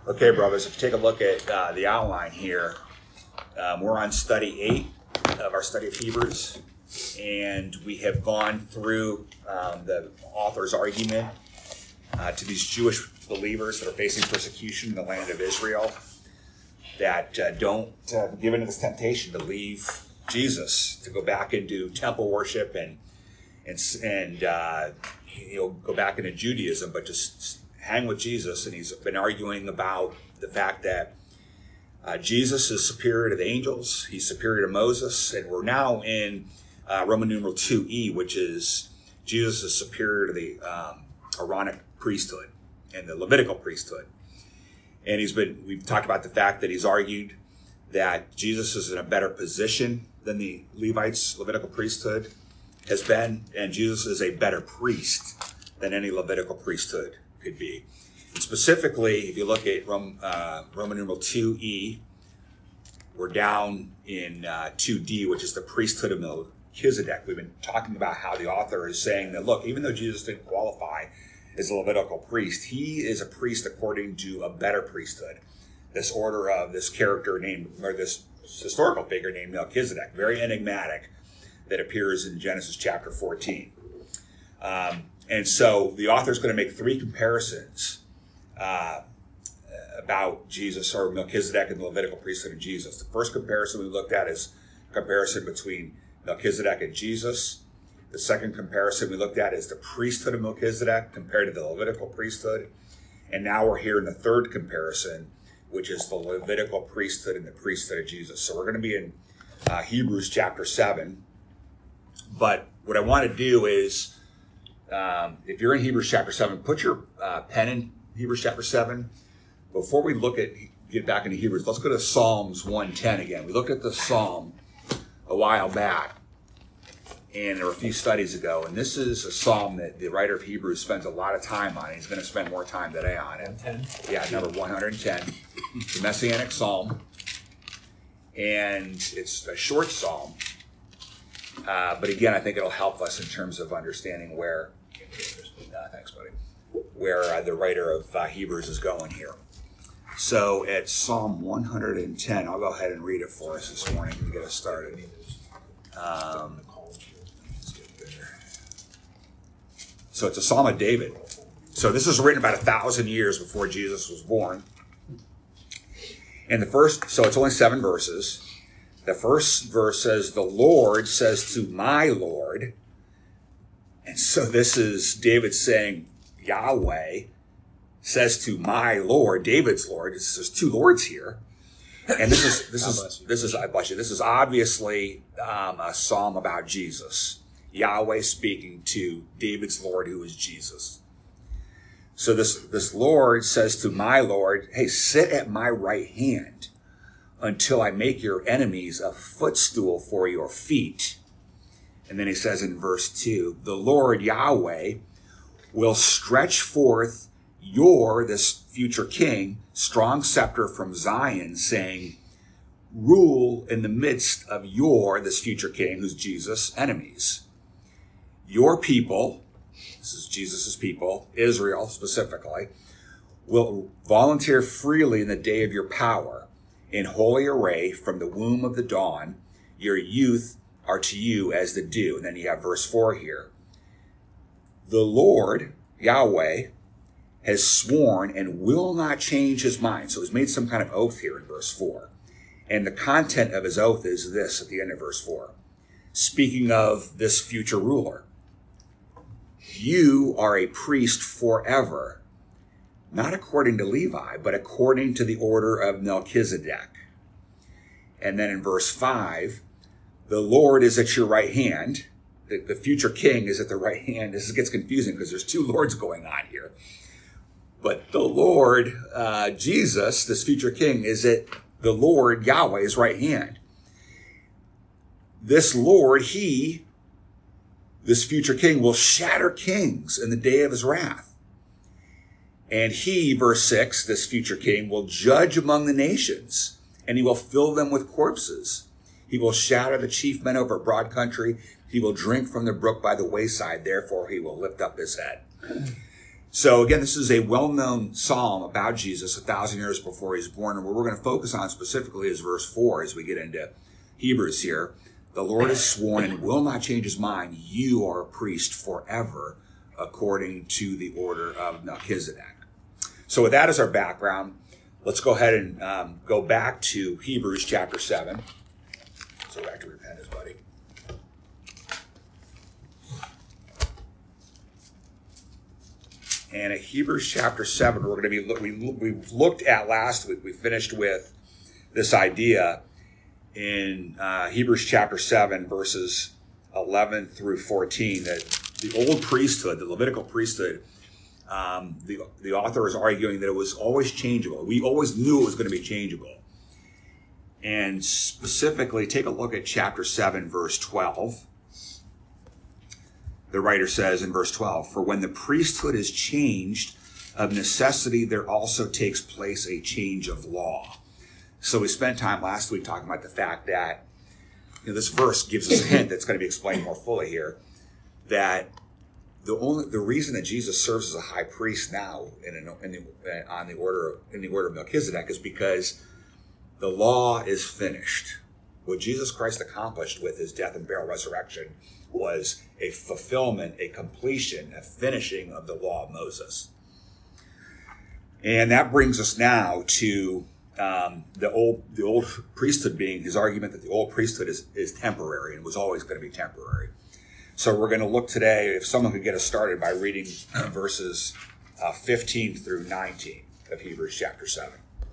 Okay, brothers, if you take a look at the outline here, we're on study 8 of our study of Hebrews, and we have gone through the author's argument to these Jewish believers that are facing persecution in the land of Israel, that don't give into this temptation to leave Jesus, to go back into temple worship and go back into Judaism, but just hang with Jesus. And he's been arguing about the fact that Jesus is superior to the angels, he's superior to Moses, and we're now in Roman numeral 2e, which is Jesus is superior to the Aaronic priesthood and the Levitical priesthood. And we've talked about the fact that he's argued that Jesus is in a better position than the Levites' Levitical priesthood has been, and Jesus is a better priest than any Levitical priesthood could be. And specifically, if you look at Roman numeral 2e, we're down in 2d, which is the priesthood of Melchizedek. We've been talking about how the author is saying that, look, even though Jesus didn't qualify as a Levitical priest, he is a priest according to a better priesthood. This order of this character this historical figure named Melchizedek, very enigmatic, that appears in Genesis chapter 14. And so the author is going to make 3 comparisons about Jesus, or Melchizedek, and the Levitical priesthood of Jesus. The first comparison we looked at is a comparison between Melchizedek and Jesus. The second comparison we looked at is the priesthood of Melchizedek compared to the Levitical priesthood. And now we're here in the third comparison, which is the Levitical priesthood and the priesthood of Jesus. So we're going to be in Hebrews chapter 7. But what I want to do is, if you're in Hebrews chapter 7, put your pen in Hebrews chapter 7. Before we get back into Hebrews, let's go to Psalms 110 again. We looked at the Psalm a while back, and there were a few studies ago, and this is a Psalm that the writer of Hebrews spends a lot of time on. He's going to spend more time today on it. 110? Yeah, number 110. It's a Messianic Psalm, and it's a short Psalm. But again, I think it'll help us in terms of understanding where the writer of Hebrews is going here. So at Psalm 110, I'll go ahead and read it for us this morning to get us started. So it's a Psalm of David. So this is written about 1,000 years before Jesus was born. And so it's only 7 verses. The first verse says, "The Lord says to my Lord." And so this is David saying, Yahweh says to my Lord, David's Lord. There's 2 lords here. And this is obviously a psalm about Jesus. Yahweh speaking to David's Lord, who is Jesus. So this Lord says to my Lord, hey, sit at my right hand until I make your enemies a footstool for your feet. And then he says in verse 2, the Lord Yahweh will stretch forth this future king, strong scepter from Zion, saying, rule in the midst of this future king, who's Jesus, enemies. Your people, this is Jesus' people, Israel specifically, will volunteer freely in the day of your power. In holy array from the womb of the dawn, your youth are to you as the dew. And then you have verse 4 here. The Lord, Yahweh, has sworn and will not change his mind. So he's made some kind of oath here in verse 4. And the content of his oath is this at the end of verse 4. Speaking of this future ruler. You are a priest forever, not according to Levi, but according to the order of Melchizedek. And then in verse 5, the Lord is at your right hand. The future king is at the right hand. This gets confusing because there's 2 lords going on here. But the Lord, Jesus, this future king, is at the Lord Yahweh's right hand. This Lord, this future king, will shatter kings in the day of his wrath. And he, verse 6, this future king, will judge among the nations, and he will fill them with corpses. He will shatter the chief men over a broad country. He will drink from the brook by the wayside. Therefore, he will lift up his head. So again, this is a well-known psalm about Jesus 1,000 years before he's born. And what we're going to focus on specifically is verse 4 as we get into Hebrews here. The Lord has sworn and will not change his mind. You are a priest forever, according to the order of Melchizedek. So with that as our background, let's go ahead and go back to Hebrews chapter 7. So back to repentance, buddy. And at Hebrews chapter 7, we're going to be we've looked at last week. We finished with this idea in Hebrews chapter 7, verses 11 through 14, that the old priesthood, the Levitical priesthood, the author is arguing that it was always changeable. We always knew it was going to be changeable. And specifically, take a look at chapter 7, verse 12. The writer says in verse 12, for when the priesthood is changed, of necessity there also takes place a change of law. So we spent time last week talking about the fact that this verse gives us a hint that's going to be explained more fully here, that the reason that Jesus serves as a high priest now in the order of Melchizedek is because the law is finished. What Jesus Christ accomplished with his death and burial, resurrection, was a fulfillment, a completion, a finishing of the law of Moses. And that brings us now to the old priesthood being his argument that the old priesthood is temporary and was always going to be temporary. So we're going to look today, if someone could get us started by reading verses 15 through 19 of Hebrews chapter 7.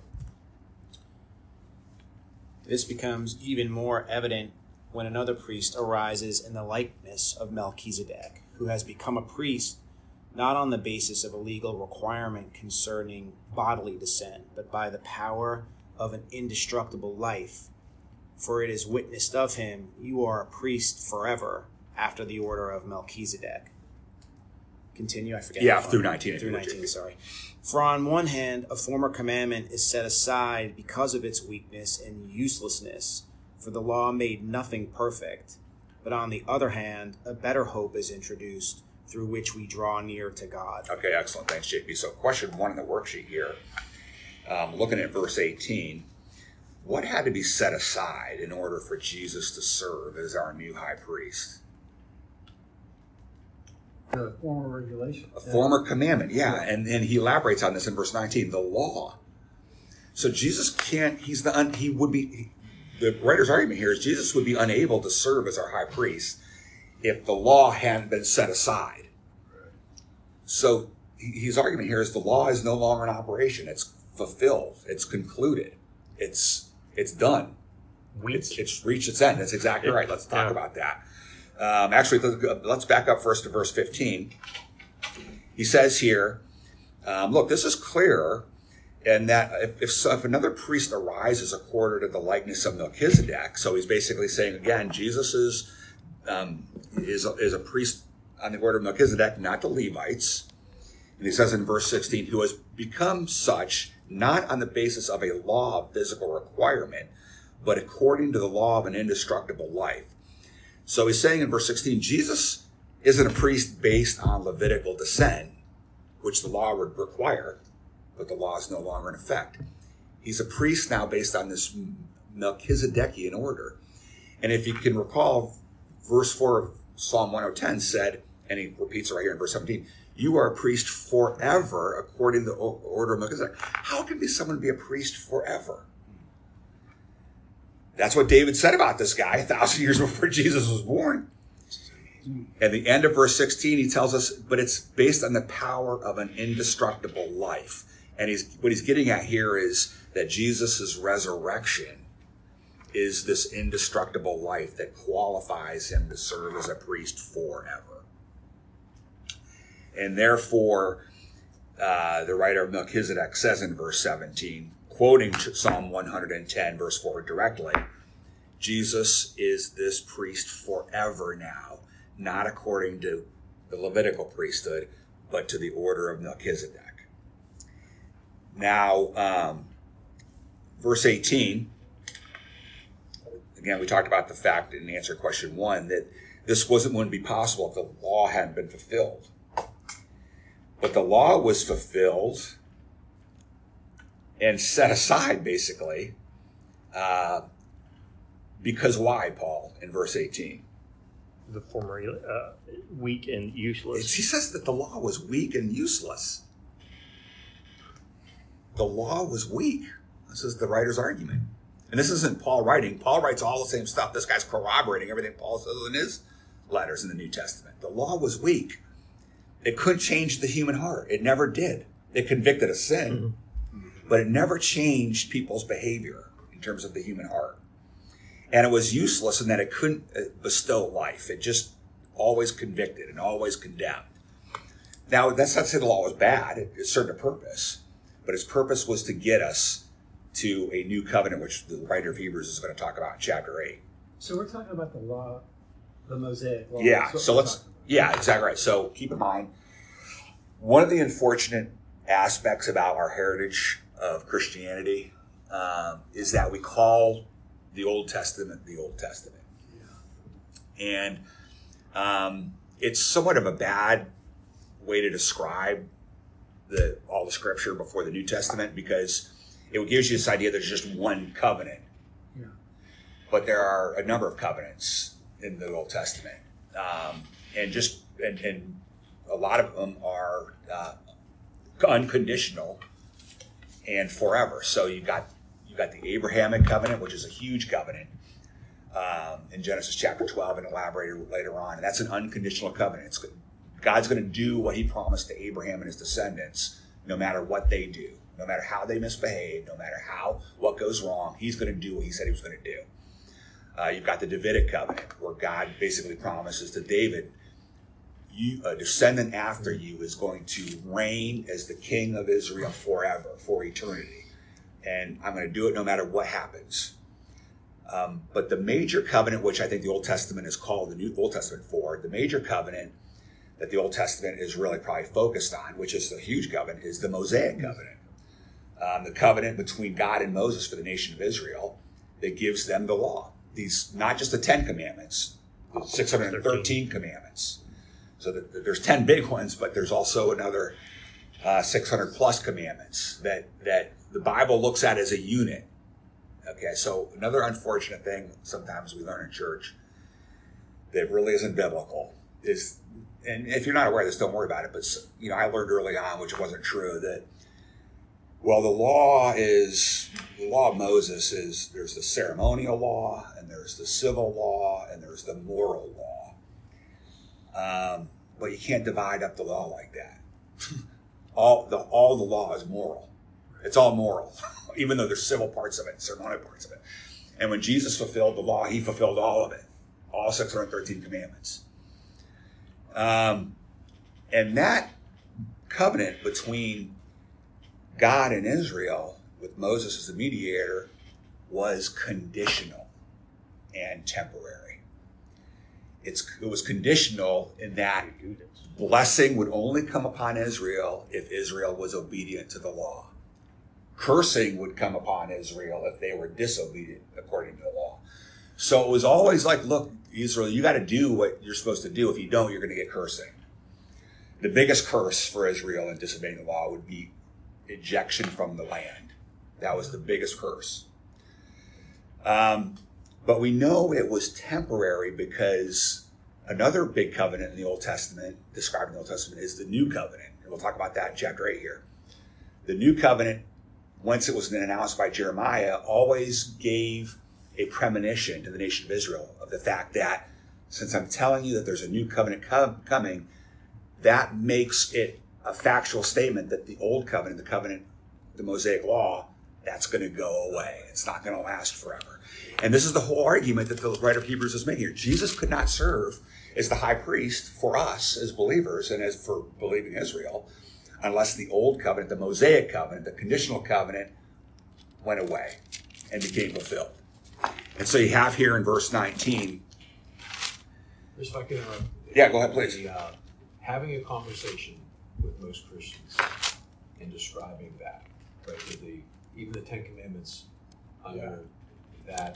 This becomes even more evident when another priest arises in the likeness of Melchizedek, who has become a priest not on the basis of a legal requirement concerning bodily descent, but by the power of an indestructible life. For it is witnessed of him, you are a priest forever, after the order of Melchizedek. Continue, I forget. Yeah, through 19. Through 19, sorry. For on one hand, a former commandment is set aside because of its weakness and uselessness, for the law made nothing perfect. But on the other hand, a better hope is introduced, through which we draw near to God. Okay, excellent. Thanks, JP. So question 1 in the worksheet here, looking at verse 18, what had to be set aside in order for Jesus to serve as our new high priest? The former regulation. A former commandment, yeah. And he elaborates on this in verse 19, the law. So Jesus can't, the writer's argument here is Jesus would be unable to serve as our high priest if the law hadn't been set aside. So his argument here is the law is no longer in operation. It's fulfilled. It's concluded. It's done. It's reached its end. That's exactly right. Let's talk about that. Actually, let's back up first to verse 15. He says here, look, this is clearer, and that if another priest arises according to the likeness of Melchizedek, so he's basically saying again, Jesus is a priest on the order of Melchizedek, not the Levites. And he says in verse 16, who has become such not on the basis of a law of physical requirement, but according to the law of an indestructible life. So he's saying in verse 16, Jesus isn't a priest based on Levitical descent, which the law would require, but the law is no longer in effect. He's a priest now based on this Melchizedekian order. And if you can recall, verse 4 of Psalm 110 said, and he repeats it right here in verse 17, you are a priest forever according to the order of Melchizedek. How can someone be a priest forever? That's what David said about this guy 1,000 years before Jesus was born. At the end of verse 16, he tells us, but it's based on the power of an indestructible life. And what he's getting at here is that Jesus' resurrection is this indestructible life that qualifies him to serve as a priest forever. And therefore, the writer of Melchizedek says in verse 17, quoting Psalm 110, verse 4 directly, Jesus is this priest forever now, not according to the Levitical priesthood, but to the order of Melchizedek. Now, verse 18, again, we talked about the fact in answer to question 1 that this wouldn't be possible if the law hadn't been fulfilled. But the law was fulfilled and set aside, basically, because why, Paul, in verse 18? The former weak and useless. He says that the law was weak and useless. The law was weak. This is the writer's argument. And this isn't Paul writing. Paul writes all the same stuff. This guy's corroborating everything Paul says in his letters in the New Testament. The law was weak. It couldn't change the human heart. It never did. It convicted of sin, but it never changed people's behavior in terms of the human heart. And it was useless in that it couldn't bestow life. It just always convicted and always condemned. Now, that's not to say the law was bad. It served a purpose. But its purpose was to get us to a new covenant, which the writer of Hebrews is going to talk about in chapter 8. So we're talking about the law, the Mosaic law. Yeah, so exactly right. So keep in mind, one of the unfortunate aspects about our heritage of Christianity is that we call the Old Testament the Old Testament. Yeah. And it's somewhat of a bad way to describe all the scripture before the New Testament, because it gives you this idea there's just one covenant. Yeah. But there are a number of covenants in the Old Testament. And a lot of them are unconditional and forever. So you got the Abrahamic covenant, which is a huge covenant in Genesis chapter 12 and elaborated later on. And that's an unconditional covenant. God's going to do what he promised to Abraham and his descendants, no matter what they do, no matter how they misbehave, no matter what goes wrong. He's going to do what he said he was going to do. You've got the Davidic covenant, where God basically promises to David, a descendant after you is going to reign as the king of Israel forever, for eternity. And I'm going to do it no matter what happens. But the major covenant, which I think the Old Testament is called the New Old Testament for, the major covenant that the Old Testament is really probably focused on, which is the huge covenant, is the Mosaic covenant. The covenant between God and Moses for the nation of Israel that gives them the law. These, not just the 10 commandments, the 613 commandments. So there's 10 big ones, but there's also another 600 plus commandments that the Bible looks at as a unit. Okay, so another unfortunate thing sometimes we learn in church that really isn't biblical is, and if you're not aware of this, don't worry about it, but I learned early on, which wasn't true, that the law of Moses is, there's the ceremonial law, and there's the civil law, and there's the moral law. But you can't divide up the law like that. All the law is moral. It's all moral, even though there's civil parts of it and ceremonial parts of it. And when Jesus fulfilled the law, he fulfilled all of it, all 613 commandments. And that covenant between God and Israel, with Moses as the mediator, was conditional and temporary. It was conditional in that blessing would only come upon Israel if Israel was obedient to the law. Cursing would come upon Israel if they were disobedient according to the law. So it was always like, look, Israel, you got to do what you're supposed to do. If you don't, you're going to get cursing. The biggest curse for Israel in disobeying the law would be ejection from the land. That was the biggest curse. But we know it was temporary because another big covenant in the Old Testament, described in the Old Testament, is the New Covenant. And we'll talk about that in chapter 8 here. The New Covenant, once it was announced by Jeremiah, always gave a premonition to the nation of Israel of the fact that since I'm telling you that there's a new covenant coming, that makes it a factual statement that the old covenant, the Mosaic law, that's going to go away. It's not going to last forever. And this is the whole argument that the writer of Hebrews is making here. Jesus could not serve as the high priest for us as believers and as for believing Israel unless the old covenant, the Mosaic covenant, the conditional covenant went away and became fulfilled. And so you have here in verse 19. If I can interrupt. Yeah, go ahead, please. Having a conversation with most Christians and describing that, right? With even the 10 Commandments under that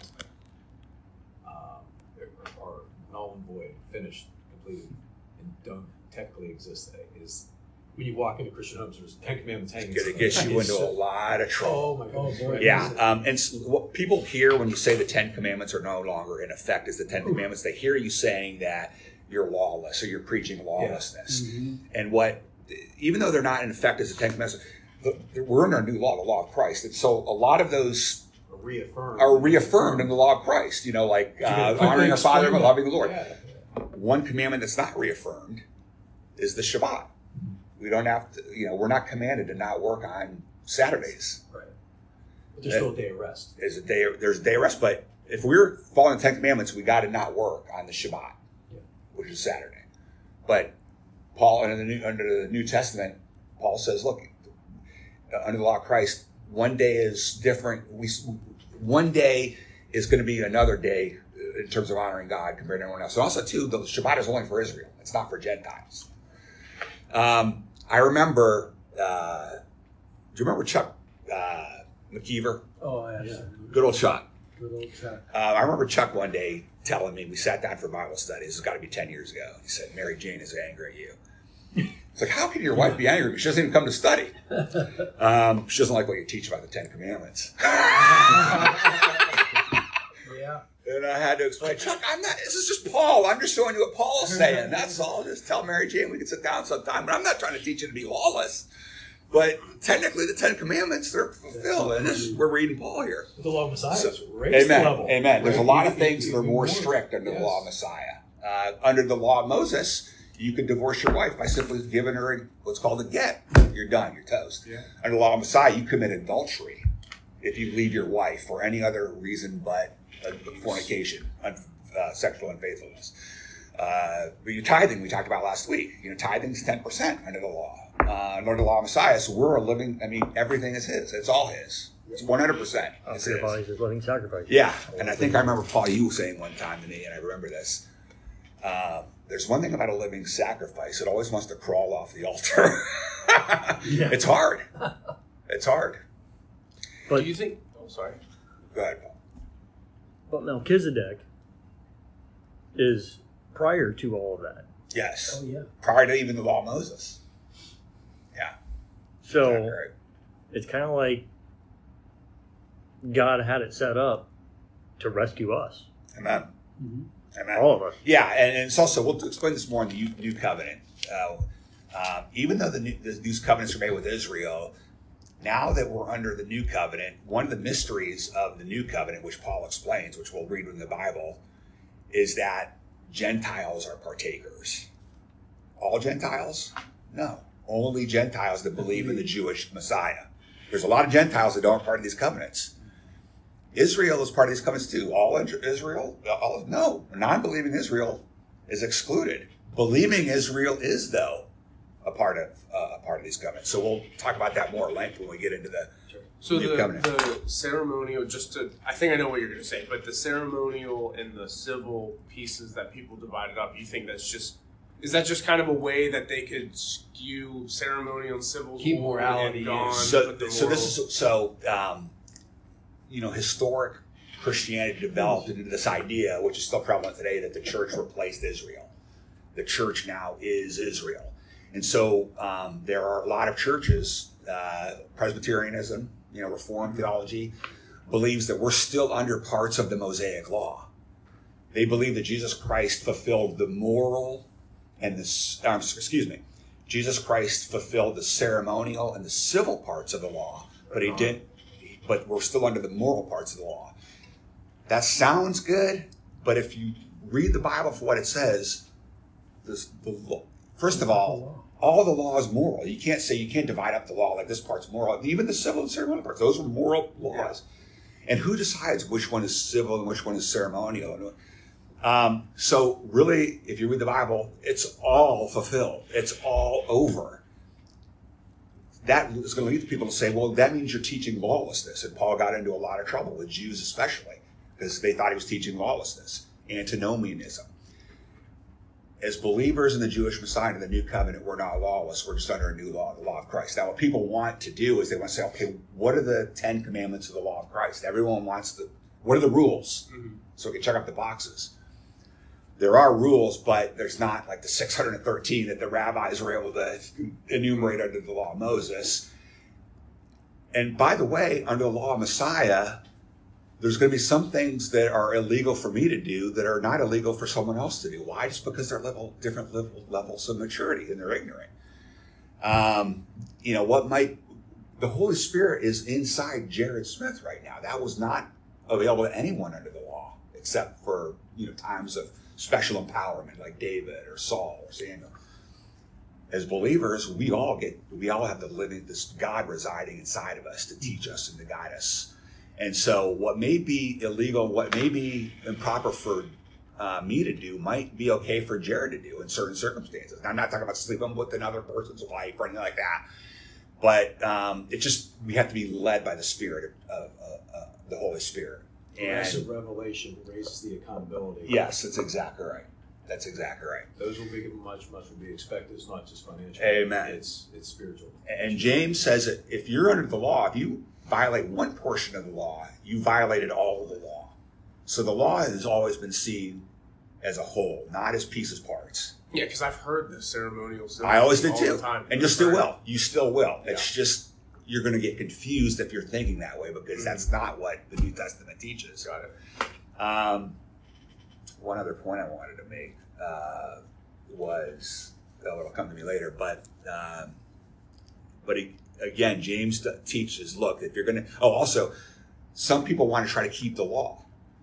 are null and void, finished, completed, and don't technically exist today, is when you walk into Christian homes, there's 10 commandments hanging. It's going to get you into a lot of trouble. Oh my goodness. boy. Yeah, and what people hear when you say the Ten Commandments are no longer in effect as the Ten Commandments, they hear you saying that you're lawless or you're preaching lawlessness. And even though they're not in effect as the Ten Commandments, we're under a new law, the law of Christ. And so a lot of those are reaffirmed in the law of Christ. Like honoring our Father and loving the Lord. Yeah. One commandment that's not reaffirmed is the Shabbat. We don't have to, we're not commanded to not work on Saturdays. Right. But there's still a day of rest. There's a day of rest, but if we're following the Ten Commandments, we got to not work on the Shabbat, which is Saturday. But Paul, under the New Testament, Paul says, look, under the law of Christ, one day is different. One day is going to be another day in terms of honoring God compared to everyone else. And also, too, the Shabbat is only for Israel. It's not for Gentiles. I remember, do you remember Chuck McKeever? Oh, yeah. Good old Chuck. Good old Chuck. I remember Chuck one day telling me, we sat down for Bible study. This has got to be 10 years ago. He said, Mary Jane is angry at you. It's like, how can your wife be angry? She doesn't even come to study. She doesn't like what you teach about the Ten Commandments. Yeah. And I had to explain, Chuck, this is just Paul. I'm just showing you what Paul's saying. That's all. Just tell Mary Jane we can sit down sometime. But I'm not trying to teach you to be lawless. But technically, the Ten Commandments, they're fulfilled. And we're reading Paul here. The law of Messiah is raised Amen. level. Amen. There's a Right? lot of things that are more strict under the law of Messiah. Under the law of Moses, you could divorce your wife by simply giving her what's called a get. You're done. You're toast. Yeah. Under the law of Messiah, you commit adultery if you leave your wife for any other reason but fornication, sexual unfaithfulness. But your tithing, we talked about last week. Tithing is 10% under the law. Under the law of Messiah, so we're a living, everything is his. It's all his. It's 100%. It's Your his. bodies as living sacrifice. Yeah, and I think I remember, Paul, you saying one time to me, and I remember this. There's one thing about a living sacrifice. It always wants to crawl off the altar. It's hard. It's hard. But, Do you think? Oh, sorry. Go ahead, Paul. but Melchizedek is prior to all of that. Yes. Oh, yeah. Prior to even the law of Moses. Yeah. So Exactly right. it's kind of like God had it set up to rescue us, Amen. Mm-hmm. Amen. all of us. Yeah, and it's also, we'll explain this more in the New Covenant. Even though these covenants are made with Israel, now that we're under the New Covenant, one of the mysteries of the New Covenant, which Paul explains, which we'll read in the Bible, is that Gentiles are partakers. All Gentiles? No. Only Gentiles that believe in the Jewish Messiah. There's a lot of Gentiles that aren't part of these covenants. Israel is part of these covenants too. All Israel? No. Non-believing Israel is excluded. Believing Israel is, though, a part of these covenants. So we'll talk about that more at length when we get into the So New Covenant. the ceremonial, I think I know what you're going to say, but the ceremonial and the civil pieces that people divided up, you think is that just kind of a way that they could skew ceremonial and civil Keep more morality and gone? So with the this moral- is historic Christianity developed into this idea, which is still prevalent today, that the church replaced Israel. The church now is Israel. And so there are a lot of churches, Presbyterianism, Reformed theology, believes that we're still under parts of the Mosaic law. They believe that Jesus Christ fulfilled the moral and Jesus Christ fulfilled the ceremonial and the civil parts of the law, but he didn't. But we're still under the moral parts of the law. That sounds good, but if you read the Bible for what it says, first of all the law is moral. You can't divide up the law like this part's moral. Even the civil and ceremonial parts, those are moral laws. And who decides which one is civil and which one is ceremonial? So really, if you read the Bible, it's all fulfilled. It's all over. That is going to lead people to say, well, that means you're teaching lawlessness. And Paul got into a lot of trouble with Jews especially because they thought he was teaching lawlessness, antinomianism. As believers in the Jewish Messiah and the New Covenant, we're not lawless. We're just under a new law, the law of Christ. Now, what people want to do is they want to say, okay, what are the 10 commandments of the law of Christ? Everyone wants what are the rules? Mm-hmm. So we can check off the boxes. there are rules, but there's not like the 613 that the rabbis were able to enumerate under the law of Moses. And by the way, under the law of Messiah, there's going to be some things that are illegal for me to do that are not illegal for someone else to do. Why? Just because they're different levels of maturity and they're ignorant. The Holy Spirit is inside Jared Smith right now. That was not available to anyone under the law, except for times of special empowerment like David or Saul or Samuel. As believers, we all have this God residing inside of us to teach us and to guide us. And so what may be illegal, what may be improper for me to do might be okay for Jared to do in certain circumstances. Now, I'm not talking about sleeping with another person's wife or anything like that. But we have to be led by the Spirit of the Holy Spirit. Progressive revelation raises the accountability. Yes, that's exactly right. Those will be given much will be expected. It's not just financial. Amen. It's spiritual. And James says that if you're under the law, if you violate one portion of the law, you violated all of the law. So the law has always been seen as a whole, not as pieces, parts. Yeah, because I've heard the ceremonial symbols. I always did all too. the time. And you still will. Yeah. It's just, you're going to get confused if you're thinking that way because that's not what the New Testament teaches. Got it. One other point I wanted to make was, it'll come to me later, but again, James teaches, look, if you're going to, also, some people want to try to keep the law.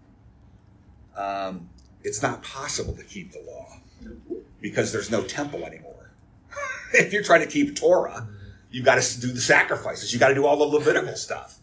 It's not possible to keep the law because there's no temple anymore. If you're trying to keep Torah, you've got to do the sacrifices. You got to do all the Levitical stuff.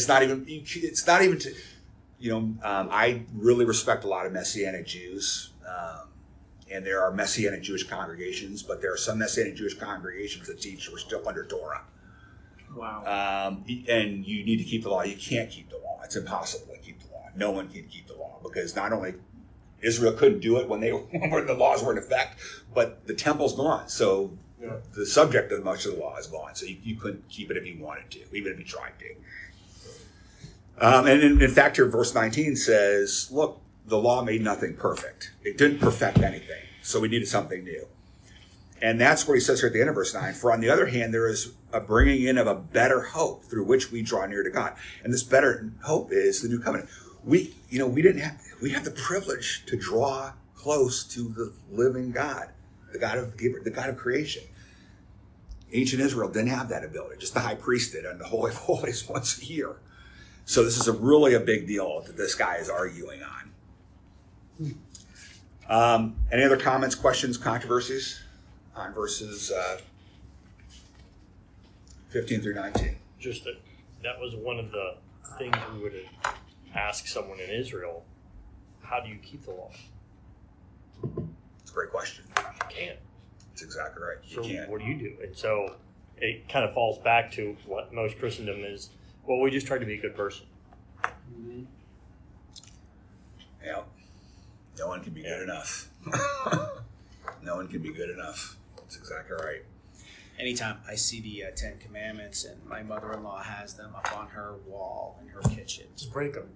I really respect a lot of Messianic Jews. And there are Messianic Jewish congregations, but there are some Messianic Jewish congregations that teach we're still under Torah. Wow. And you need to keep the law. You can't keep the law. It's impossible to keep the law. No one can keep the law because not only Israel couldn't do it when the laws were in effect, but the temple's gone. So the subject of much of the law is gone. So you couldn't keep it if you wanted to, even if you tried to. And in fact, here verse 19 says, look, the law made nothing perfect. It didn't perfect anything. So we needed something new. And that's what he says here at the end of verse 9. For on the other hand, there is a bringing in of a better hope through which we draw near to God. And this better hope is the new covenant. We have the privilege to draw close to the living God, the God of creation. Ancient Israel didn't have that ability. Just the high priest did on the Holy of Holies once a year. So this is really a big deal that this guy is arguing on. Any other comments, questions, controversies on verses 15 through 19? Just that was one of the things we would ask someone in Israel. How do you keep the law? It's a great question. You can't. That's exactly right. You So can't. what do you do? And so it kind of falls back to what most Christendom is. Well, we just try to be a good person. Mm-hmm. Yeah. No one can be good enough. No one can be good enough. That's exactly right. Anytime I see the Ten Commandments and my mother-in-law has them up on her wall in her kitchen. Just break them.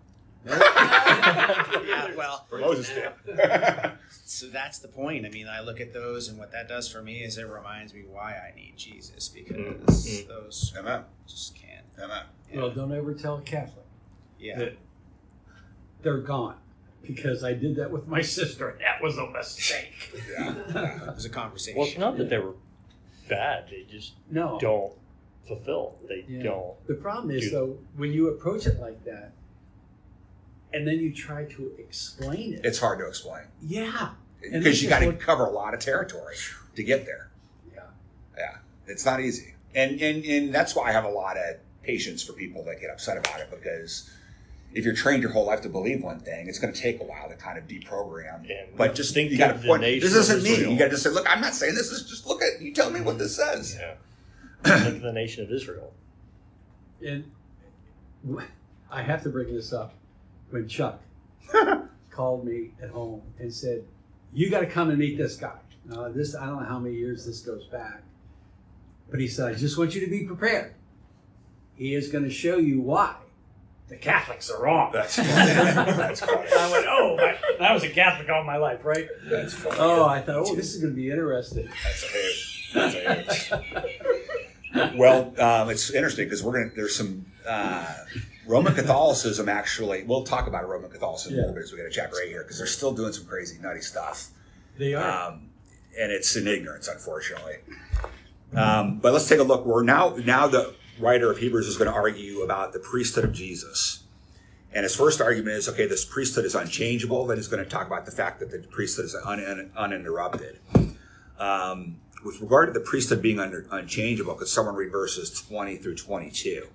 Yeah, well, Moses did. so that's the point. I mean, I look at those, and what that does for me is it reminds me why I need Jesus, because those Amen. just can't. Amen. Well, don't ever tell a Catholic Yeah. that they're gone because I did that with my sister. That was a mistake. Yeah. It was a conversation. Well, it's not that they were bad. They just No. don't fulfill. They Yeah. don't. The problem is, do- though, when you approach it like that, and then you try to explain it. It's hard to explain Yeah. And because this you is got to what- cover a lot of territory to get there. Yeah. Yeah, it's not easy, and that's why I have a lot of patience for people that get upset about it, because if you're trained your whole life to believe one thing, it's going to take a while to kind of deprogram. And But just think you got of to the point. nation This isn't of me. Israel. You got to just say, look, I'm not saying this. Is just look at you. Tell me what this says. Yeah. Think of the nation of Israel. And I have to bring this up. When Chuck called me at home and said, "You got to come and meet this guy." Now, this I don't know how many years this goes back, but he said, "I just want you to be prepared. He is going to show you why the Catholics are wrong. That's funny. That's funny. I went, oh, I was a Catholic all my life, right? That's funny. Oh, I thought, oh, this is going to be interesting. That's a hoot. That's a hoot. Well, it's interesting because there's some Roman Catholicism actually. We'll talk about Roman Catholicism a little bit as we get a chapter 8 here because they're still doing some crazy, nutty stuff. They are. And it's in ignorance, unfortunately. But let's take a look. Now the writer of Hebrews is going to argue about the priesthood of Jesus. And his first argument is, okay, this priesthood is unchangeable. Then he's going to talk about the fact that the priesthood is uninterrupted. With regard to the priesthood being unchangeable, could someone read verses 20 through 22?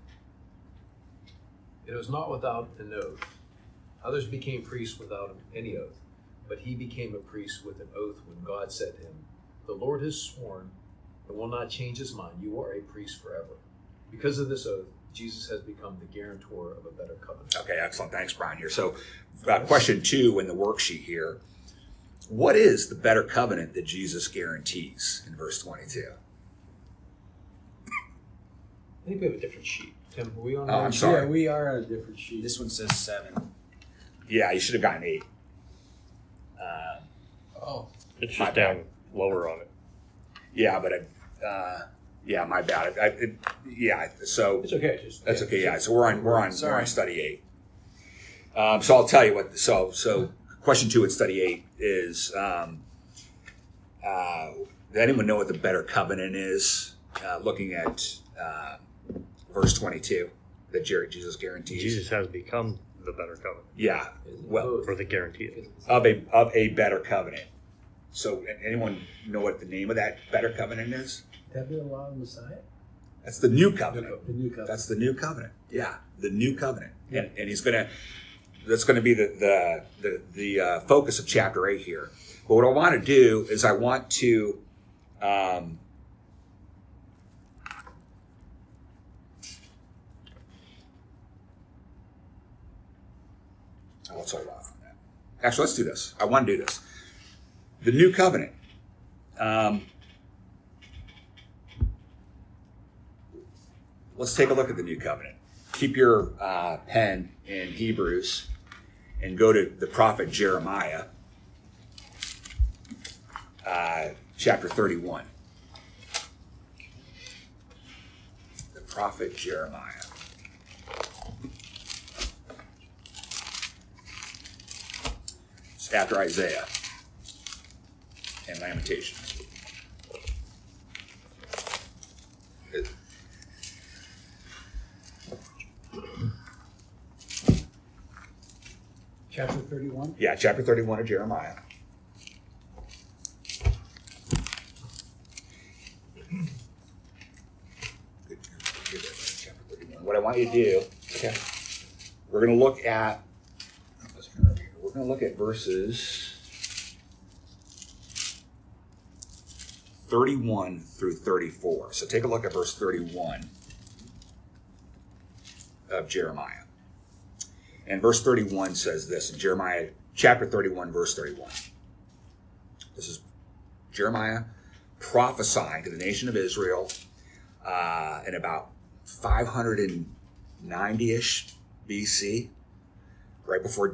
It was not without an oath. Others became priests without any oath, but he became a priest with an oath when God said to him, "The Lord has sworn and will not change his mind. You are a priest forever." Because of this oath, Jesus has become the guarantor of a better covenant. Okay, excellent. Thanks, Brian. Here. So, question 2 in the worksheet here. What is the better covenant that Jesus guarantees in verse 22? I think we have a different sheet. Tim, are we on? Oh, I'm sorry. Yeah, we are on a different sheet. This one says 7. Yeah, you should have gotten 8. It's My just bad. down lower on it. Yeah, but yeah, my bad. So It's okay. Just that's okay. Yeah, so we're on Sorry. study 8. So I'll tell you what. So question 2 in study 8 is: does anyone know what the better covenant is? Looking at verse 22 that Jesus guarantees. Jesus has become the better covenant, Yeah. Well, or the guarantee is. of a better covenant. So anyone know what the name of that better covenant is? That be the law of the Messiah? That's the new covenant. The new covenant. That's the new covenant. Yeah, the new covenant, and he's that's gonna be the focus of chapter 8 here. But what I want to do is I want to let's hold off on that. Actually, let's do this. I want to do this. The new covenant. Let's take a look at the new covenant. Keep your pen in Hebrews and go to the prophet Jeremiah, chapter 31. The prophet Jeremiah. It's after Isaiah and Lamentations. Chapter 31? Yeah, chapter 31 of Jeremiah. Chapter 31. What I want you to do, okay, we're going to look at verses 31 through 34. So take a look at verse 31 of Jeremiah. And verse 31 says this in Jeremiah chapter 31, verse 31. This is Jeremiah prophesying to the nation of Israel in about 590-ish BC, right before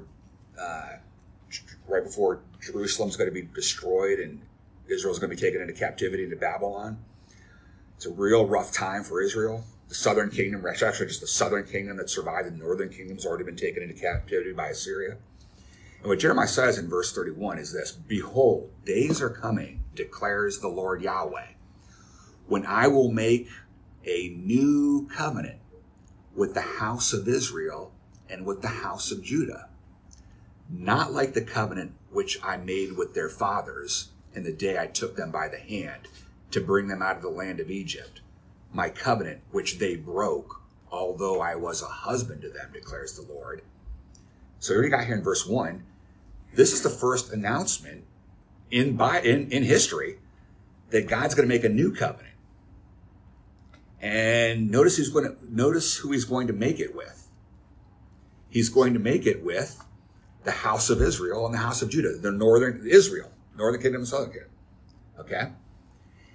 Jerusalem's going to be destroyed and Israel's going to be taken into captivity into Babylon. It's a real rough time for Israel. The southern kingdom, actually just the southern kingdom that survived, the northern kingdom's already been taken into captivity by Assyria. And what Jeremiah says in verse 31 is this: "Behold, days are coming, declares the Lord Yahweh, when I will make a new covenant with the house of Israel and with the house of Judah, not like the covenant which I made with their fathers in the day I took them by the hand to bring them out of the land of Egypt, my covenant which they broke, although I was a husband to them, declares the Lord." So we already got here in verse 1. This is the first announcement in history that God's going to make a new covenant. And notice who he's going to make it with. He's going to make it with the house of Israel and the house of Judah, the northern Israel, northern kingdom and southern kingdom. Okay?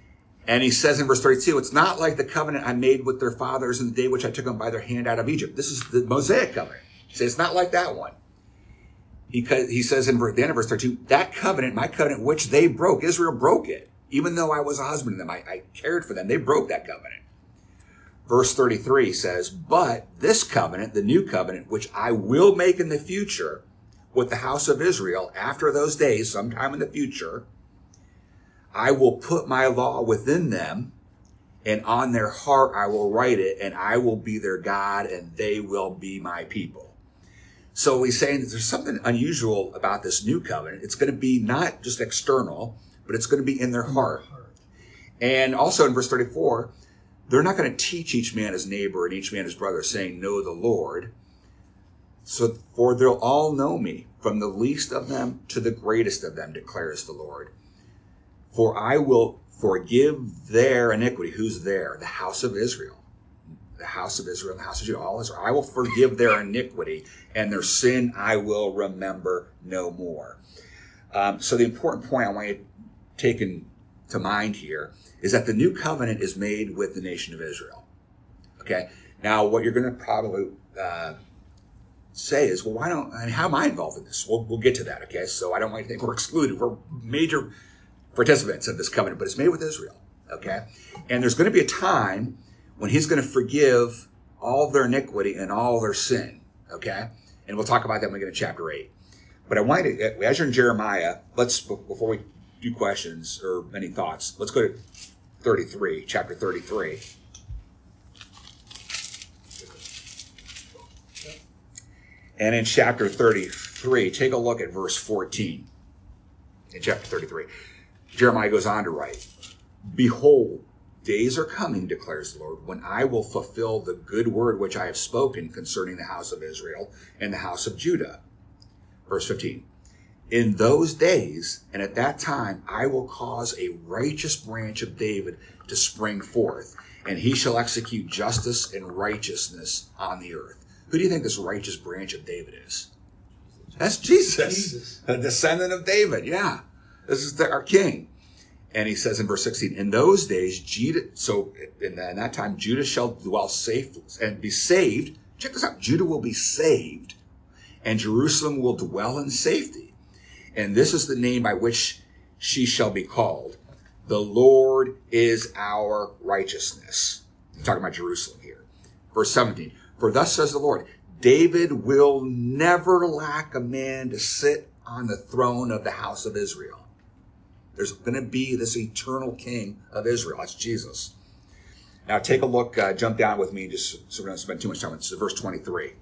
And he says in verse 32, it's not like the covenant I made with their fathers in the day which I took them by their hand out of Egypt. This is the Mosaic covenant. He says it's not like that one. He says in the end of verse 32, that covenant, my covenant, which they broke, Israel broke it. Even though I was a husband to them, I cared for them. They broke that covenant. Verse 33 says, but this covenant, the new covenant, which I will make in the future with the house of Israel after those days, sometime in the future, I will put my law within them, and on their heart I will write it, and I will be their God, and they will be my people. So he's saying that there's something unusual about this new covenant. It's going to be not just external, but it's going to be in their heart. And also in verse 34, they're not going to teach each man his neighbor and each man his brother, saying, know the Lord. So, for they'll all know me, from the least of them to the greatest of them, declares the Lord. For I will forgive their iniquity. Who's there? The house of Israel. The house of Israel, the house of Judah, all Israel. I will forgive their iniquity, and their sin I will remember no more. So the important point I want you to take into mind here is that the new covenant is made with the nation of Israel. Okay? Now, what you're going to probably say is, well, how am I involved in this? We'll get to that, okay? So I don't want you to think we're excluded. We're major participants in this covenant, but it's made with Israel, okay? And there's going to be a time when he's going to forgive all their iniquity and all their sin, okay? And we'll talk about that when we get to chapter 8. But I want to, as you're in Jeremiah, before we do questions or any thoughts, let's go to 33, chapter 33. And in chapter 33, take a look at verse 14. In chapter 33, Jeremiah goes on to write, behold, days are coming, declares the Lord, when I will fulfill the good word which I have spoken concerning the house of Israel and the house of Judah. Verse 15. In those days and at that time, I will cause a righteous branch of David to spring forth, and he shall execute justice and righteousness on the earth. Who do you think this righteous branch of David is? That's Jesus. A descendant of David. Yeah. This is our king. And he says in verse 16, in those days, in that time, Judah shall dwell safe and be saved. Check this out. Judah will be saved, and Jerusalem will dwell in safety. And this is the name by which she shall be called. The Lord is our righteousness. I'm talking about Jerusalem here. Verse 17, for thus says the Lord, David will never lack a man to sit on the throne of the house of Israel. There's going to be this eternal king of Israel. That's Jesus. Now take a look, jump down with me, just so we don't spend too much time. It's verse 23.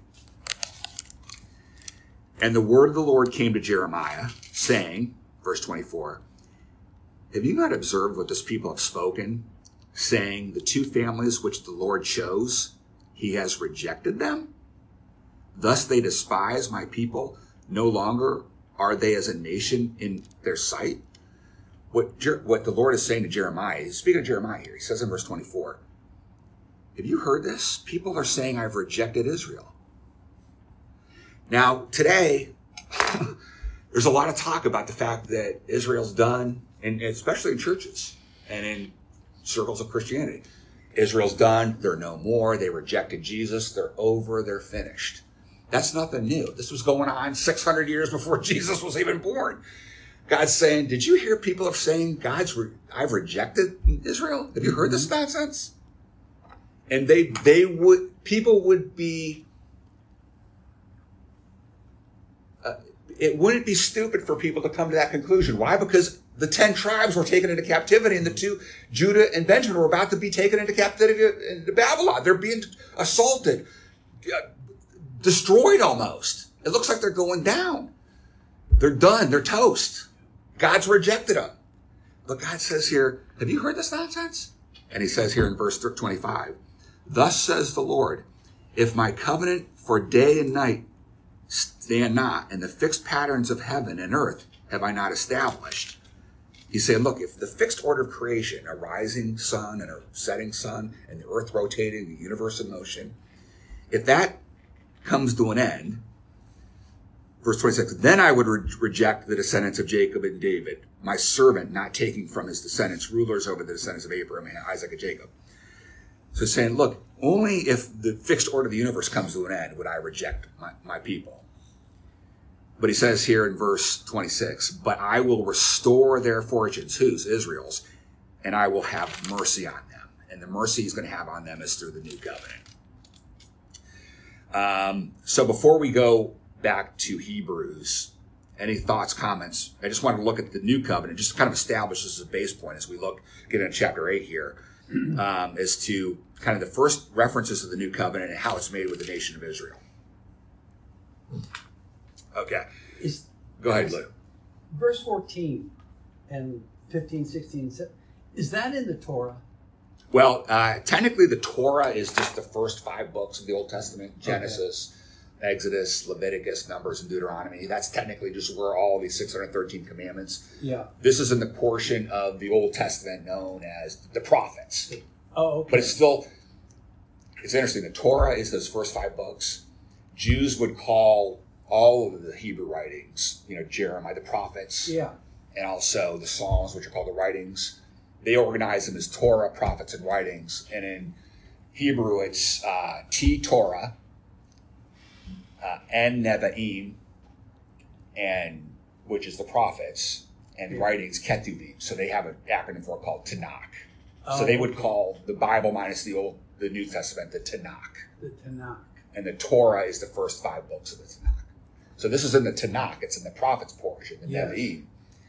And the word of the Lord came to Jeremiah, saying, verse 24, have you not observed what this people have spoken, saying, the two families which the Lord chose, he has rejected them? Thus they despise my people. No longer are they as a nation in their sight. What the Lord is saying to Jeremiah, he's speaking to Jeremiah here. He says in verse 24, have you heard this? People are saying I've rejected Israel. Now, today, there's a lot of talk about the fact that Israel's done, and especially in churches and in circles of Christianity. Israel's done. They're no more. They rejected Jesus. They're over. They're finished. That's nothing new. This was going on 600 years before Jesus was even born. God's saying, did you hear people are saying, I've rejected Israel? Have you heard this nonsense? And people would be, it wouldn't be stupid for people to come to that conclusion. Why? Because the 10 tribes were taken into captivity, and the two, Judah and Benjamin, were about to be taken into captivity into Babylon. They're being assaulted, destroyed almost. It looks like they're going down. They're done. They're toast. God's rejected them. But God says here, have you heard this nonsense? And he says here in verse 25, thus says the Lord, if my covenant for day and night stand not, and the fixed patterns of heaven and earth have I not established. He's saying, look, if the fixed order of creation, a rising sun and a setting sun, and the earth rotating, the universe in motion, if that comes to an end, Verse 26, then I would reject the descendants of Jacob and David, my servant, not taking from his descendants rulers over the descendants of Abraham, Isaac, and Jacob. So he's saying, look, only if the fixed order of the universe comes to an end would I reject my people. But he says here in verse 26, but I will restore their fortunes, whose? Israel's, and I will have mercy on them. And the mercy he's going to have on them is through the new covenant. So before we go back to Hebrews, any thoughts, comments? I just want to look at the new covenant, just to kind of establish this as a base point as we get into chapter 8 here, as to kind of the first references to the new covenant and how it's made with the nation of Israel. Okay. Go ahead, Lou. Verse 14 and 15, 16, is that in the Torah? Well, technically the Torah is just the first 5 books of the Old Testament, Genesis, Exodus, Leviticus, Numbers, and Deuteronomy. That's technically just where all these 613 commandments. Yeah. This is in the portion of the Old Testament known as the prophets. Oh, okay. But it's interesting. The Torah is those first 5 books. Jews would call all of the Hebrew writings, Jeremiah, the prophets, and also the Psalms, which are called the writings. They organize them as Torah, prophets, and writings. And in Hebrew, it's T-Torah, and Nevi'im, and which is the prophets, and writings Ketuvim. So they have an acronym for it called Tanakh. So they would call the Bible minus the New Testament the Tanakh. The Tanakh. And the Torah is the first 5 books of the Tanakh. So this is in the Tanakh. It's in the prophets portion, the Nevi'im.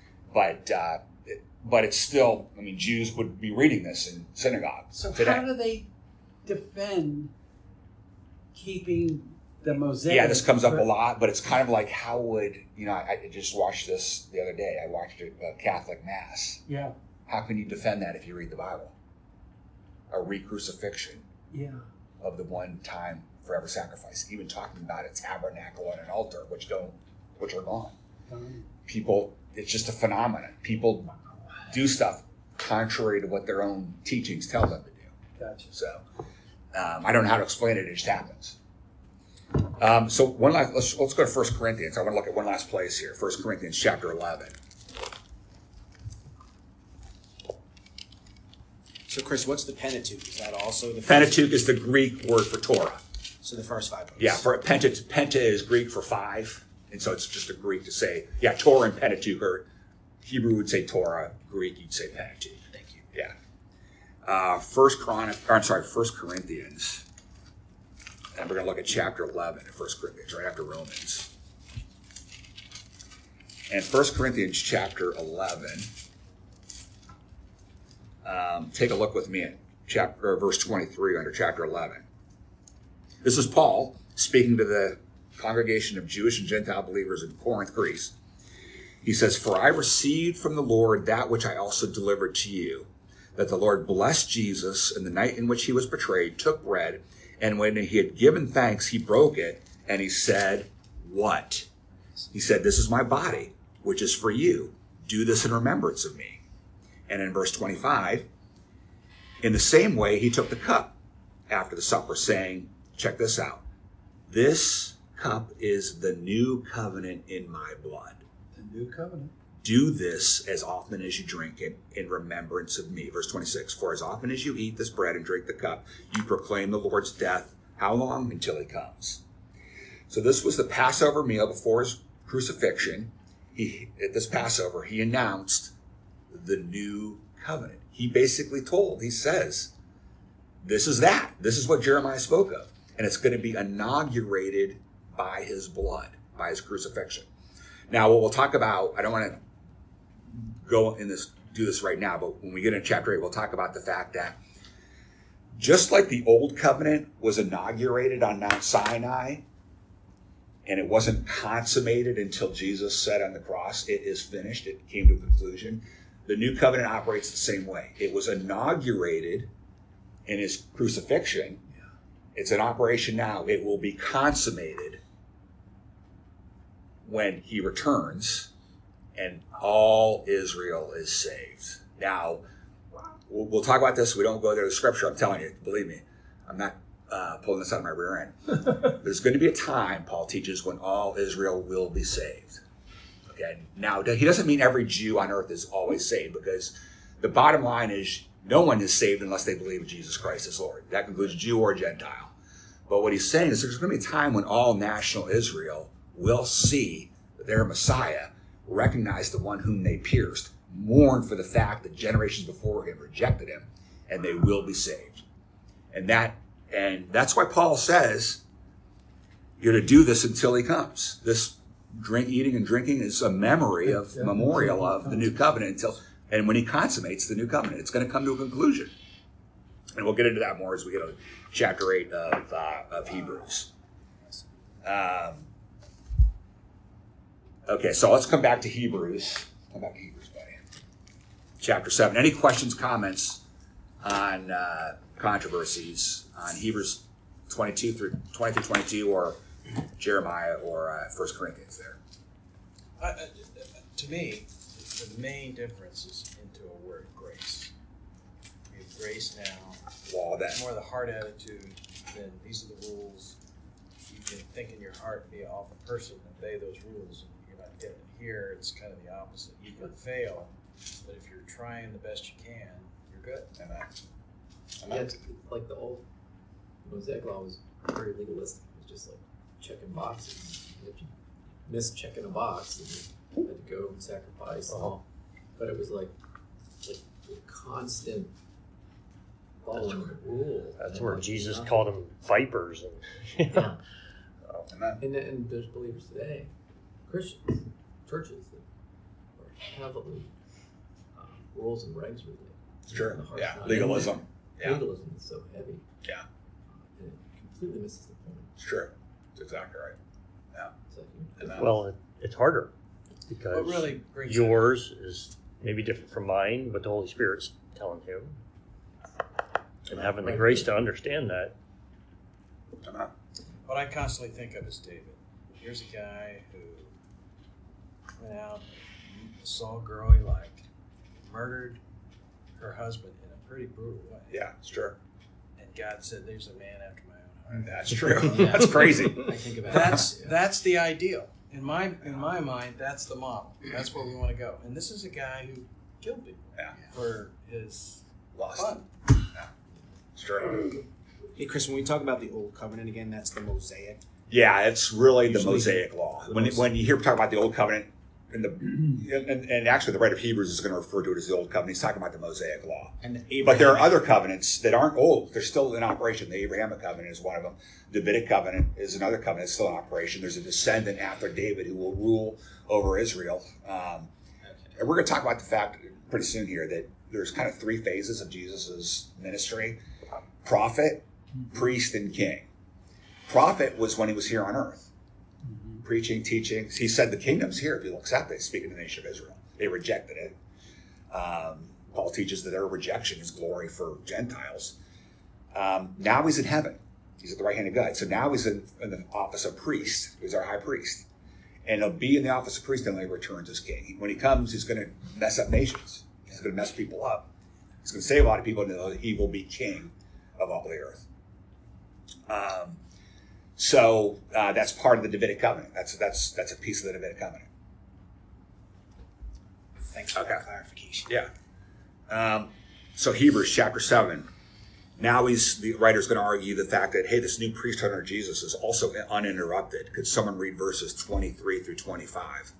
But it's still, Jews would be reading this in synagogues today. How do they defend keeping the Mosaic? Yeah, this comes up a lot, but it's kind of like how would, I just watched this the other day. I watched a Catholic Mass. Yeah. How can you defend that if you read the Bible? A re-crucifixion of the one-time forever sacrifice. Even talking about a tabernacle and an altar, which are gone. People, it's just a phenomenon. People do stuff contrary to what their own teachings tell them to do. Gotcha. So I don't know how to explain it. It just happens. So let's go to 1 Corinthians. I want to look at one last place here. 1 Corinthians chapter 11. So, Chris, what's the Pentateuch? Is that also the Pentateuch is the Greek word for Torah. So the first 5 books. Yeah, for penta is Greek for 5, and so it's just a Greek to say, Torah and Pentateuch, or Hebrew would say Torah, Greek you'd say Pentateuch. Thank you. Yeah. 1 Corinthians, and we're going to look at chapter 11 of 1 Corinthians, right after Romans. And 1 Corinthians chapter 11, take a look with me at verse 23 under chapter 11. This is Paul speaking to the congregation of Jewish and Gentile believers in Corinth, Greece. He says, "For I received from the Lord that which I also delivered to you, that the Lord blessed Jesus, and the night in which he was betrayed, took bread, and when he had given thanks, he broke it, and he said, 'What?' He said, 'This is my body, which is for you. Do this in remembrance of me.' And in verse 25, in the same way, he took the cup after the supper, saying," check this out, "This cup is the new covenant in my blood. The new covenant. Do this as often as you drink it in remembrance of me." Verse 26, "For as often as you eat this bread and drink the cup, you proclaim the Lord's death." How long? Until he comes. So this was the Passover meal before his crucifixion. At this Passover, he announced the new covenant. He says, this is that. This is what Jeremiah spoke of. And it's going to be inaugurated by his blood, by his crucifixion. Now, what we'll talk about, I don't want to do this right now, but when we get into chapter 8, we'll talk about the fact that just like the old covenant was inaugurated on Mount Sinai, and it wasn't consummated until Jesus said on the cross, "It is finished," it came to a conclusion, the new covenant operates the same way. It was inaugurated in his crucifixion. It's in operation now. It will be consummated when he returns and all Israel is saved. Now, we'll talk about this. We don't go there to scripture. I'm telling you, believe me, I'm not pulling this out of my rear end. There's going to be a time, Paul teaches, when all Israel will be saved. Okay. Now, he doesn't mean every Jew on earth is always saved, because the bottom line is no one is saved unless they believe Jesus Christ is Lord. That includes Jew or Gentile. But what he's saying is there's going to be a time when all national Israel will see their Messiah, recognize the one whom they pierced, mourn for the fact that generations before him rejected him, and they will be saved. And that's why Paul says you're to do this until he comes. This eating and drinking is a memory of, memorial of the new covenant and when he consummates the new covenant, it's going to come to a conclusion. And we'll get into that more as we get to chapter 8 of Hebrews. Okay, so let's come back to Hebrews. Come back to Hebrews, buddy. Chapter 7. Any questions, comments on controversies on Hebrews 20 through 22 or Jeremiah or 1 Corinthians there? To me, the main difference is into a word, grace. We have grace now. Law then. More the heart attitude than these are the rules. You can think in your heart and be an awful person and obey those rules, and you're not getting it. Here, it's kind of the opposite. You can fail, but if you're trying the best you can, you're good. Yeah, it's like the old Mosaic law was very legalistic. It was just like checking boxes. If you missed checking a box, then you had to go and sacrifice and all. But it was like constant following the rule. That's where Jesus called them vipers. And, Yeah. Amen. And there's believers today, Christians, churches that are heavily rules and regs related. It's true. The heart's Yeah. not Legalism. in there. Yeah. Legalism is so heavy. Yeah. And it completely misses the point. It's true. It's exactly right. So Amen. well, it's harder What because really brings yours is maybe different from mine, but the Holy Spirit's telling him. And having the grace to understand that. Amen. What I constantly think of is David. Here's a guy who went out, saw a girl he liked, murdered her husband in a pretty brutal way. Yeah, it's true. And God said, "There's a man after my own heart." That's true. That's crazy. I think about That's the ideal. In my mind, that's the model. That's where we want to go. And this is a guy who killed people for his Lost. fun. Yeah. It's true. Hey, Chris, when we talk about the Old Covenant again, that's the Mosaic. Yeah, it's really the Usually Mosaic law. the When Mosaic. you hear talk about the Old Covenant, and actually the writer of Hebrews is going to refer to it as the Old Covenant. He's talking about the Mosaic law. And But there are other covenants that aren't old. They're still in operation. The Abrahamic covenant is one of them. The Davidic covenant is another covenant that's still in operation. There's a descendant after David who will rule over Israel. And we're going to talk about the fact pretty soon here that there's kind of three phases of Jesus' ministry: prophet, priest, and king. Prophet was when he was here on earth. Preaching, teaching. He said the kingdom's here if you'll accept it, speaking to the nation of Israel. They rejected it. Paul teaches that their rejection is glory for Gentiles. Now he's in heaven. He's at the right hand of God. So now he's in the office of priest. He's our high priest. And he'll be in the office of priest until he returns as king. When he comes, he's going to mess up nations. He's going to mess people up. He's going to save a lot of people, and he will be king of all the earth. So that's part of the Davidic covenant. That's a piece of the Davidic covenant. Thanks for that clarification. Yeah. So Hebrews chapter 7. Now the writer's going to argue the fact that, hey, this new priesthood under Jesus is also uninterrupted. Could someone read verses 23 through 25?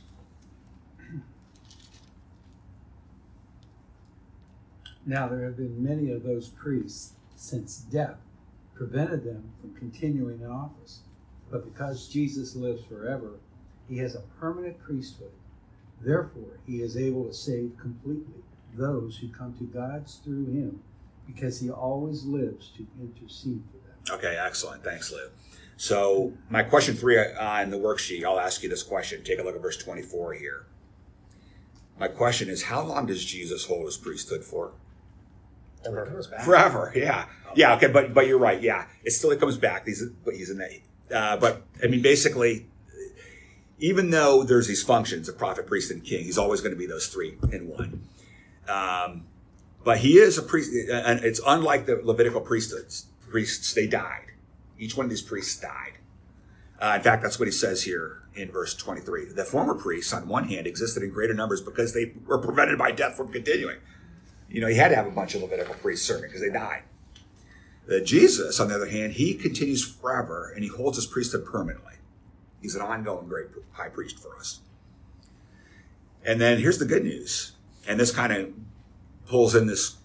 Now there have been many of those priests since death prevented them from continuing in office. But because Jesus lives forever, he has a permanent priesthood. Therefore, he is able to save completely those who come to God through him, because he always lives to intercede for them. Okay, excellent. Thanks, Lou. So my question 3 on the worksheet, I'll ask you this question. Take a look at verse 24 here. My question is, how long does Jesus hold his priesthood for? Forever, yeah. Yeah, okay, but you're right, yeah. It comes back, but he's in that. But, I mean, basically, even though there's these functions of prophet, priest, and king, he's always going to be those three in one. But he is a priest, and it's unlike the Levitical priesthoods, priests, they died. Each one of these priests died. In fact, that's what he says here in verse 23. The former priests, on one hand, existed in greater numbers because they were prevented by death from continuing. You know, he had to have a bunch of Levitical priests serving because they died. Jesus, on the other hand, he continues forever, and he holds his priesthood permanently. He's an ongoing great high priest for us. And then here's the good news. And this kind of pulls in this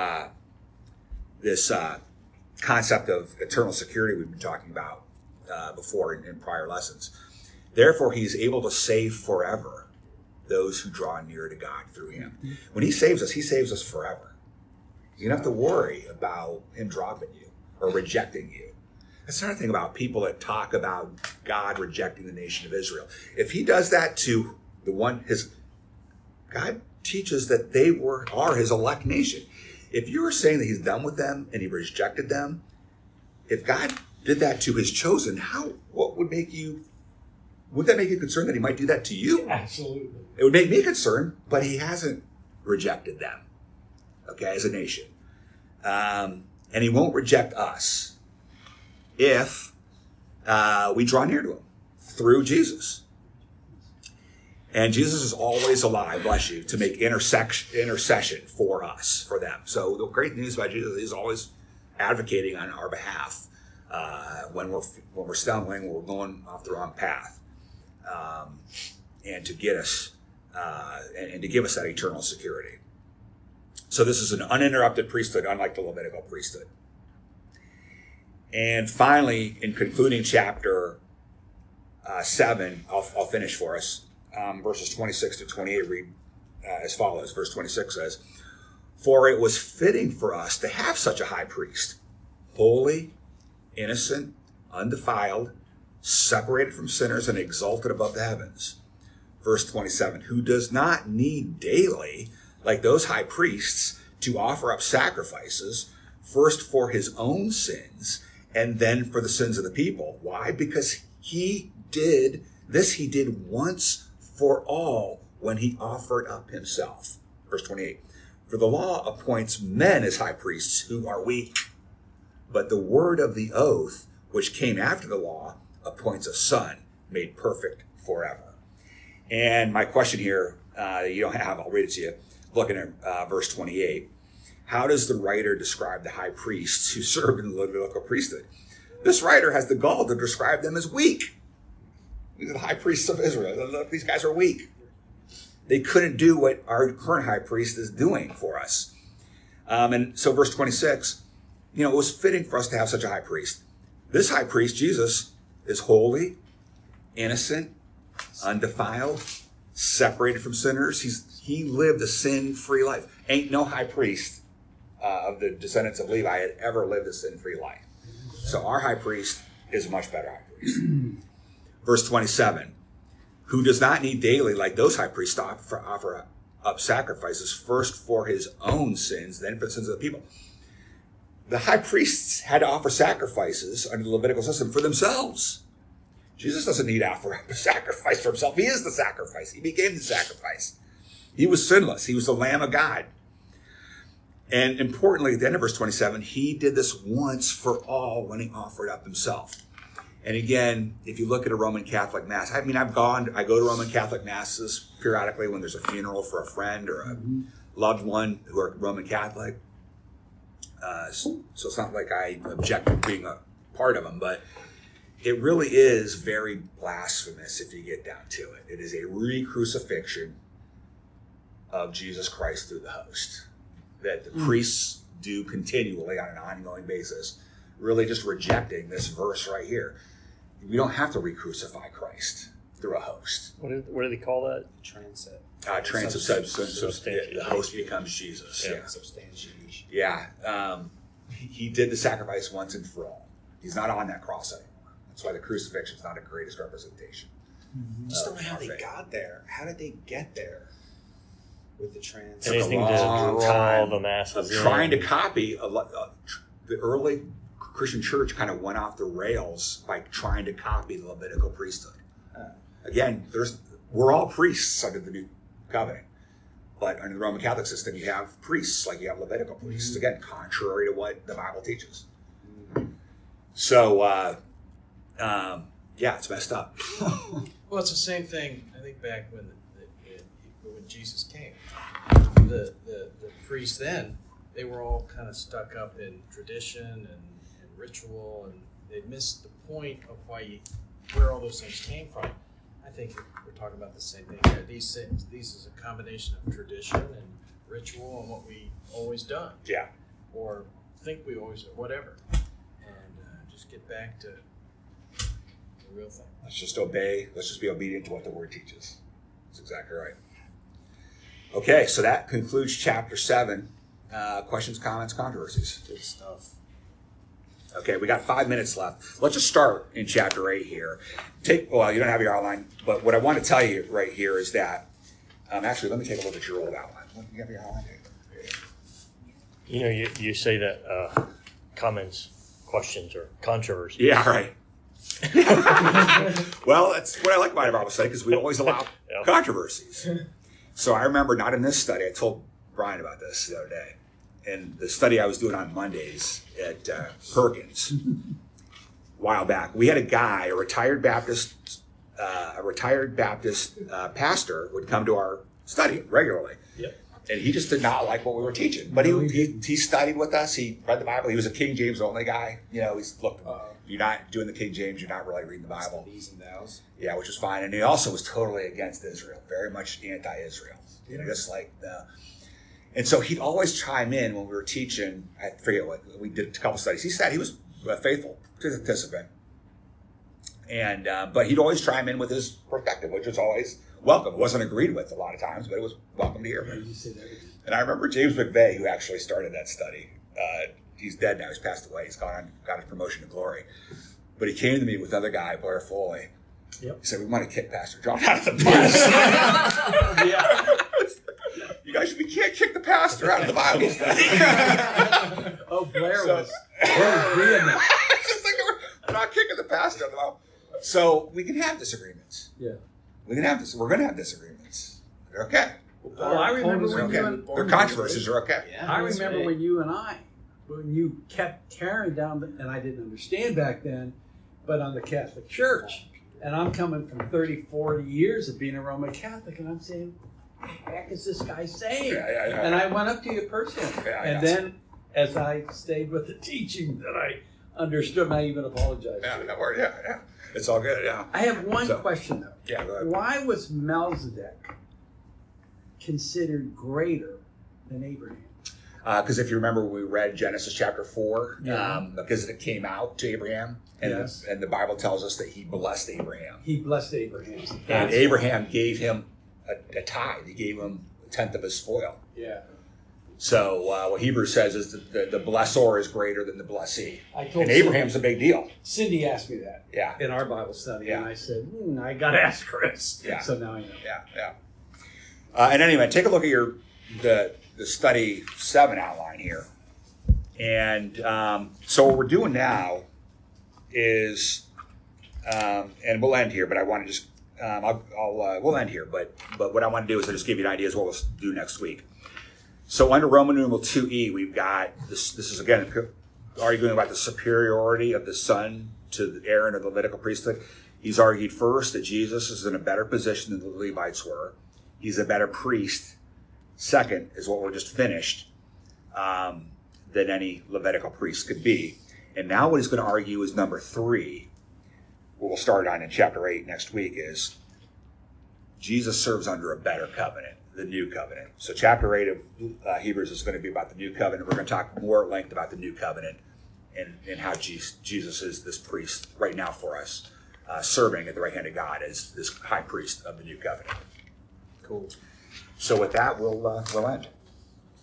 concept of eternal security we've been talking about before in prior lessons. Therefore, he's able to save forever those who draw near to God through him. When he saves us forever. You don't have to worry about him dropping you or rejecting you. That's another thing about people that talk about God rejecting the nation of Israel. If he does that to God teaches that they are his elect nation. If you were saying that he's done with them and he rejected them, if God did that to his chosen, would that make you concerned that he might do that to you? Absolutely. It would make me concerned, but he hasn't rejected them, okay, as a nation. And he won't reject us if we draw near to him through Jesus. And Jesus is always alive, bless you, to make intercession for us, for them. So the great news about Jesus is always advocating on our behalf when we're stumbling, when we're going off the wrong path, and to get us and to give us that eternal security. So this is an uninterrupted priesthood, unlike the Levitical priesthood. And finally, in concluding chapter 7, I'll finish for us. Verses 26 to 28 read as follows. Verse 26 says, "For it was fitting for us to have such a high priest, holy, innocent, undefiled, separated from sinners, and exalted above the heavens." Verse 27, "Who does not need daily, like those high priests, to offer up sacrifices, first for his own sins, and then for the sins of the people." Why? Because he did once for all when he offered up himself. Verse 28, "For the law appoints men as high priests who are weak, but the word of the oath, which came after the law, appoints a son made perfect forever." And my question here, you don't have, I'll read it to you. Looking at verse 28, how does the writer describe the high priests who serve in the Levitical priesthood? This writer has the gall to describe them as weak. These are the high priests of Israel. These guys are weak. They couldn't do what our current high priest is doing for us. And so verse 26, it was fitting for us to have such a high priest. This high priest, Jesus, is holy, innocent, undefiled, separated from sinners. He lived a sin-free life. Ain't no high priest of the descendants of Levi had ever lived a sin-free life. So our high priest is a much better high priest. Verse 27, "Who does not need daily, like those high priests, to offer up sacrifices, first for his own sins, then for the sins of the people." The high priests had to offer sacrifices under the Levitical system for themselves. Jesus doesn't need to offer up a sacrifice for himself. He is the sacrifice. He became the sacrifice. He was sinless. He was the Lamb of God. And importantly, at the end of verse 27, he did this once for all when he offered up himself. And again, if you look at a Roman Catholic Mass, I go to Roman Catholic Masses periodically when there's a funeral for a friend or a loved one who are Roman Catholic. So it's not like I object to being a part of them, but it really is very blasphemous if you get down to it. It is a re-crucifixion of Jesus Christ through the host that the priests do continually on an ongoing basis, really just rejecting this verse right here. We don't have to re-crucify Christ through a host. What do they call that? Transit. Transubstantiation. The host becomes Jesus. Yeah. Substantiation. Yeah. He did the sacrifice once and for all. He's not on that cross anymore. That's why the crucifixion is not a greatest representation. I just don't know how they got there. How did they get there with the trans? Anything to draw the masses in. Trying to copy the early Christian church kind of went off the rails by trying to copy the Levitical priesthood. Again, we're all priests under the new covenant, but under the Roman Catholic system, you have priests like you have Levitical priests. Again, contrary to what the Bible teaches. So, yeah, it's messed up. Well, it's the same thing. I think back when when Jesus came, the priests then, they were all kind of stuck up in tradition and ritual, and they missed the point of where all those things came from. I think we're talking about the same thing here. These is a combination of tradition and ritual and what we always done, Yeah. or think we always, whatever, and just get back to the real thing. Let's just obey. Let's just be obedient to what the Word teaches. That's exactly right. Okay, so that concludes chapter 7. Questions, comments, controversies? Good stuff. Okay, we got 5 minutes left. Let's just start in chapter 8 here. Well, you don't have your outline, but what I want to tell you right here is that, actually, let me take a look at your old outline. You have your outline? You know, you say that comments, questions, or controversies. Yeah, right. Well, that's what I like about our Bible study, because we always allow controversies. So I remember, not in this study, I told Brian about this the other day, in the study I was doing on Mondays at Perkins a while back. We had a guy, a retired Baptist pastor, would come to our study regularly. Yep. And he just did not like what we were teaching. But he studied with us. He read the Bible. He was a King James only guy. You know, he's looked. You're not doing the King James. You're not really reading the Bible. These and thous. Yeah, which was fine. And he also was totally against Israel, very much anti-Israel. You know, just like and so he'd always chime in when we were teaching. I forget what we did a couple studies. He said he was a faithful participant, and but he'd always chime in with his perspective, which was always welcome. It wasn't agreed with a lot of times, but it was welcome to hear from him. And I remember James McVeigh, who actually started that study. He's dead now. He's passed away. He's got his promotion to glory. But he came to me with another guy, Blair Foley. Yep. He said, "We want to kick Pastor John out of the bus." Yeah. You guys, we can't kick the pastor out of the Bible study. Oh, Blair So- was vehement. It's just like we're not kicking the pastor out of the Bible. So we can have disagreements. Yeah. We can have this. We're going to have disagreements. They're okay. Oh, I remember They're when you okay. and Their controversies are okay. Yeah, I that's remember right. when you kept tearing down, and I didn't understand back then, but on the Catholic Church. And I'm coming from 30, 40 years of being a Roman Catholic, and I'm saying, what the heck is this guy saying? Yeah. And I went up to you personally. Yeah, And yeah. then, as I stayed with the teaching that I understood, and I even apologized. Yeah, no worries. Yeah. It's all good. Yeah. I have one So- question, though. Yeah, go ahead. Why was Melchizedek considered greater than Abraham? Because if you remember, we read Genesis chapter 4, Yeah. because it came out to Abraham, and, Yes. and the Bible tells us that he blessed Abraham. He blessed Abraham. And That's- Abraham gave him a tithe. He gave him a tenth of his spoil. Yeah. So what Hebrews says is that the blessor is greater than the blessee. I told And Abraham's a big deal. Cindy asked me that Yeah. in our Bible study, Yeah. and I said, I got to ask Chris. Yeah. So now I know. Yeah. And anyway, take a look at the study 7 outline here. And so what we're doing now is, and we'll end here, but I want to just, we'll end here, but what I want to do is I just give you an idea of what we'll do next week. So under Roman numeral 2e, we've got, this is again arguing about the superiority of the Son to the Aaron of the Levitical priesthood. He's argued first that Jesus is in a better position than the Levites were. He's a better priest. Second is what we're just finished, than any Levitical priest could be. And now what he's going to argue is number 3, what we'll start on in chapter 8 next week, is Jesus serves under a better covenant, the new covenant. So chapter 8 of Hebrews is going to be about the new covenant. We're going to talk more at length about the new covenant and how Jesus is this priest right now for us, serving at the right hand of God as this high priest of the new covenant. Cool. So with that, we'll end.